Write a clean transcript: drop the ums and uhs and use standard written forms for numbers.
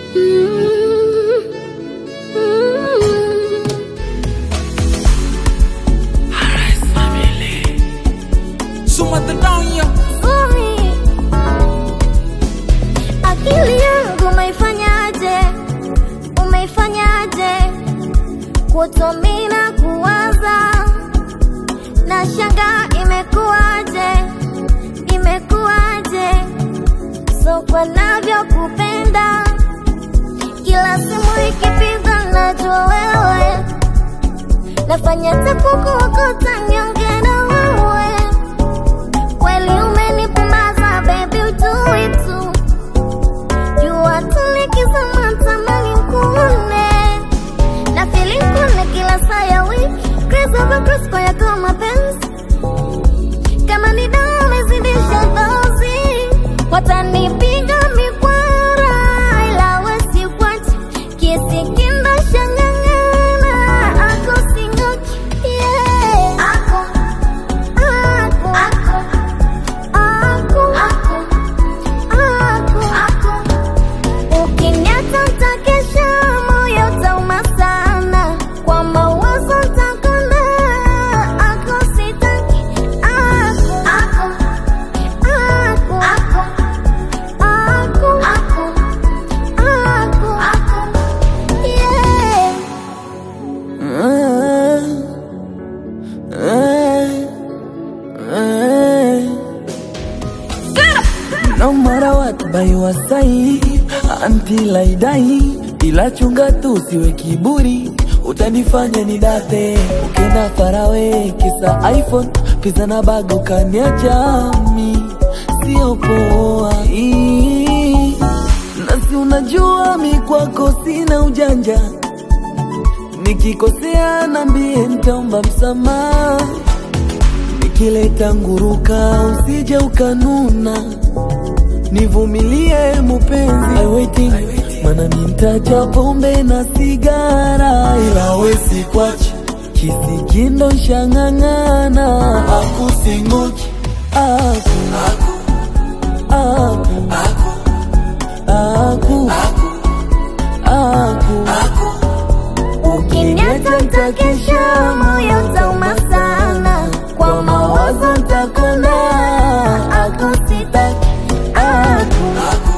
Akili yangu umeifanyaje kutomina kuwaza na shanga imekuwaje so kwa navyo kupenda kila simu ikipigwa najua wewe nafanya tapuku wakota nyonge na wewe kweli umenipumbaza baby do it too jua tulikizama tamani mkuone na feeling kuna kila saa ya wiki crazy over cruise kwa yako mapenzi kama ni dawa umezidisha dozi watanipiga mikwara ila wasikwache kiesi kinda shangangana ako singoki yeah ako ukiniacha nitakesha moyo utauma sana kwa mawazo nitakonda ako sitaki No matter what by your side until I die, ila chunga tu siwe kiburi utanifanya nidate ukenda farawe kisa iPhone pesa na bag ukaniacha mimi sio poa nasi unajua mi kwako sina ujanja nikikosea niambie nitaomba msamaha nikileta nguruka usije ukanuna nivumilie mupenzi I waiting mana mintacha pombe na sigara ila we sikwachi kisikindo shangangana aku singoki ukiniacha nitakesha moyo utauma sana kwa mawazo nitakonda ako sitaki